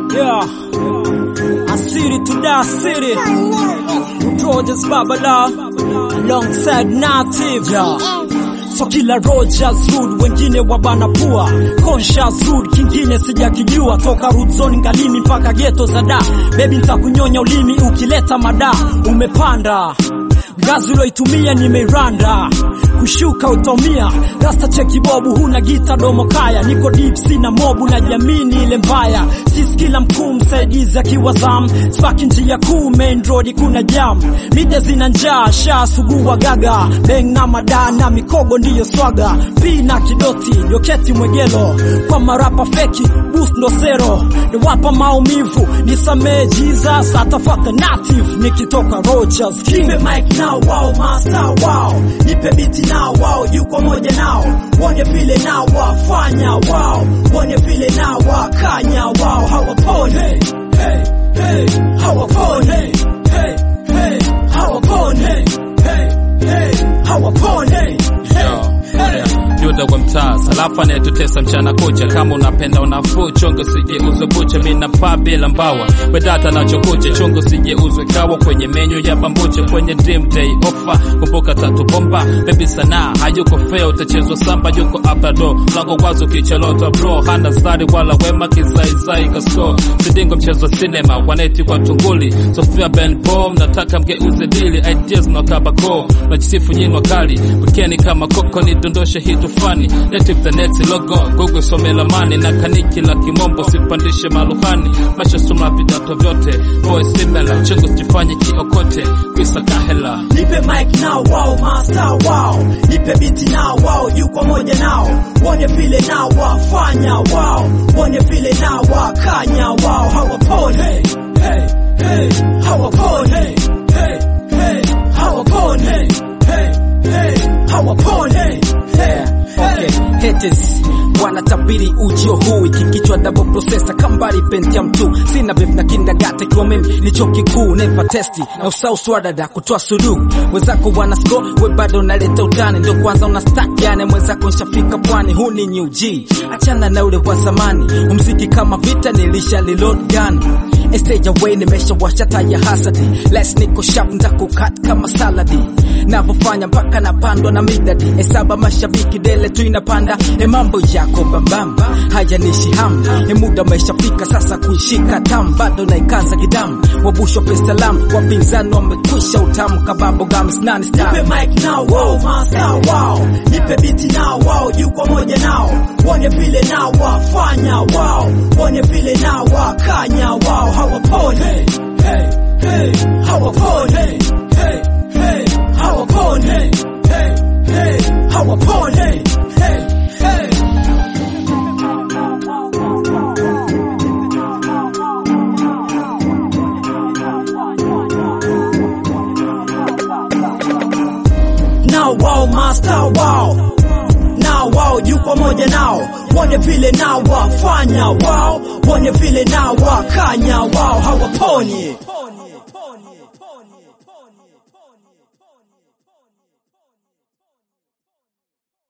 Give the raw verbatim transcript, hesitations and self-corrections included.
Yeah, I city to that city. Rogers Babala alongside Native. Yeah. So kila Rogers Rude, wengine wabana pua. Conscious Rude, kingine sijakijua. Toka root zone Ngalimi mpaka ghetto za da. Baby nitakunyonya ulimi ukileta mada. Umepanda gazi uloitumia nimeiranda. Kushuka utomia rasta cheki bobu, huna gita domo kaya. Niko deep sina mobu na jamini ile mbaya. Sisi kila mkuu msaidizi akiwa zam. Spaki njia kuu main road kuna jam. Mide zina njaa shaa sugua gaga. Beng na mada na mikogo ndiyo swaga. P na kidoti yoketi mwegelo. Kwa marapa feki boost ndo zero. Ni wapa maumivu nisamee Jesus. Atafaka Native nikitoka Rogers. Nipe mic now wow master wow. Nipe biti now wow yuko moja nao. Wone vile nao wafanya wow. Wone vile nao wakanya wow. Hawapone hey hey hawapone hey hey hawapone hey hey hawapone hey Yuda wa mtaa, salafa na tutesa mchana kucha. Kama unapenda unafuu, chongo sije uzwe bucha. Mina paa bila mbawa, wedata na chokuche. Chongo sije uzwe kawa kwenye menyu ya bambuche. Kwenye dream day offer, kumbuka tatu bomba. Baby sana, hayuko fair, utachezwa samba. Yuko upper door, lango wazo kichalota bro. Hana stari wala wema kizai zai kasko. Sidingo mchezo cinema, waneti kwa tunguli. Sofia Ben Pom, nataka mgeuze dili. Ideas no kabako, najisifu nyinwa kali. Wikeni kama koko ni dondoshe hitu fani. Native the net logo, Google somela mani. Na kaniki la kimombo, sipandishe maluhani. Masha suma vidato vyote, boy similar. Chengo sifanye kiokote, kwisa kahela. Nipe mic now wow master wow. Nipe biti now wow yuko moja nao. Wone vile nao wafanya wow. Wone vile nao wakanya wow. Hawapone hey hey hawapone hey hey hawapone hey hey hawapone hey okay. Haters wanatabiri ujio huu. Ikikichwa double processor kambari Pentium two. Sina beef na kindagate kwa mimi ni choki kuu. Never testi na usau swadada kutoa suluhu. Wenzako wana score, we bado naleta utani. Ndio kwanza una stack yani mwenzako nshafika pwani. Huu ni new G, achana na ule wa zamani. Umziki kama vita nilisha reload gun. A stage away nimesha washa taya hasadi. Let's niko sharp ndakukat kama saladi. Navofanya mpaka napandwa na midadi. Hesaba mashabiki dele tu inapanda. E mambo yako bambamba, haya nishi ham. E muda umeshafika sasa kuishika tam. Bado naikaza kidamu, wabusho pesa lam. Wapinzani wamekwisha utamu kababo gams nani star. Nipe mic now wow master wow. Nipe biti now wow yuko moja nao. Wone vile nao wafanya wow. Wone vile nao wakanya wow. Hawapone hey hey hawapone hey hey hawapone hey hey hawapone hey hey. Now wow master wow. Now wow yuko moja nao. Wone vile nao wafanya wow. Wone vile nao wakanya wow. Hawapone